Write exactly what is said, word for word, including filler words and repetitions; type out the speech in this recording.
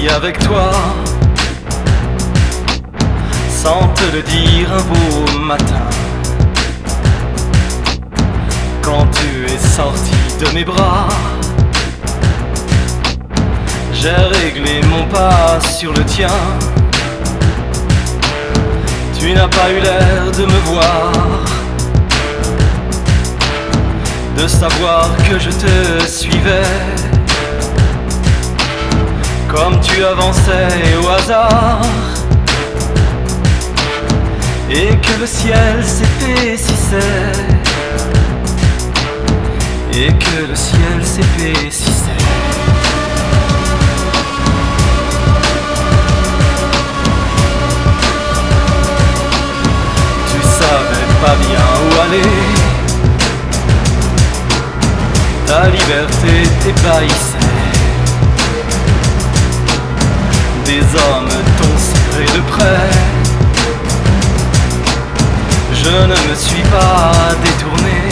vie avec toi, sans te le dire un beau matin. Quand tu es sorti de mes bras, j'ai réglé mon pas sur le tien. Tu n'as pas eu l'air de me voir, de savoir que je te suivais. Comme tu avançais au hasard, et que le ciel s'épaississait, et que le ciel s'épaississait. Tu savais pas bien où aller, ta liberté t'ébahissait. Des hommes t'ont serré de près, je ne me suis pas détourné.